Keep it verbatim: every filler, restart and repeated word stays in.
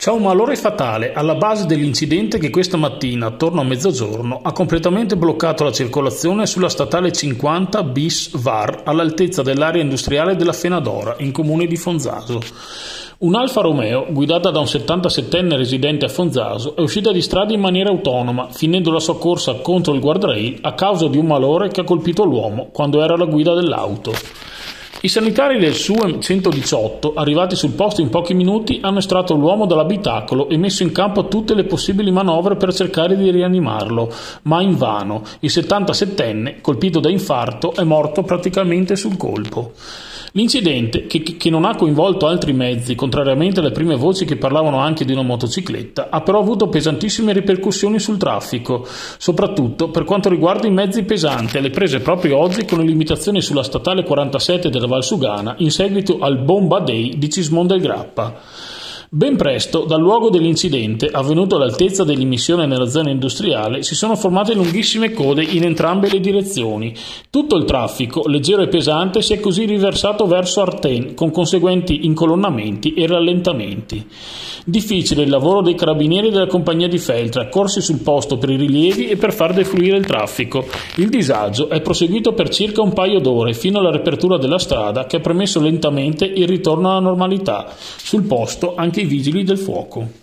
C'è un malore fatale alla base dell'incidente che questa mattina, attorno a mezzogiorno, ha completamente bloccato la circolazione sulla statale cinquanta bis Var all'altezza dell'area industriale della Fenadora, in comune di Fonzaso. Un'Alfa Romeo, guidata da un settantasettenne residente a Fonzaso, è uscita di strada in maniera autonoma, finendo la sua corsa contro il guardrail a causa di un malore che ha colpito l'uomo quando era alla guida dell'auto. I sanitari del S U E M centodiciotto, arrivati sul posto in pochi minuti, hanno estratto l'uomo dall'abitacolo e messo in campo tutte le possibili manovre per cercare di rianimarlo, ma invano. Il settantasettenne, colpito da infarto, è morto praticamente sul colpo. L'incidente, che, che non ha coinvolto altri mezzi, contrariamente alle prime voci che parlavano anche di una motocicletta, ha però avuto pesantissime ripercussioni sul traffico, soprattutto per quanto riguarda i mezzi pesanti, alle prese proprio oggi con le limitazioni sulla statale quarantasette della Valsugana in seguito al Bomba Day di Cismon del Grappa. Ben presto, dal luogo dell'incidente, avvenuto all'altezza dell'immissione nella zona industriale, si sono formate lunghissime code in entrambe le direzioni. Tutto il traffico, leggero e pesante, si è così riversato verso Artène, con conseguenti incolonnamenti e rallentamenti. Difficile il lavoro dei carabinieri della compagnia di Feltre, accorsi sul posto per i rilievi e per far defluire il traffico. Il disagio è proseguito per circa un paio d'ore, fino alla riapertura della strada, che ha permesso lentamente il ritorno alla normalità. Sul posto anche i vigili del fuoco.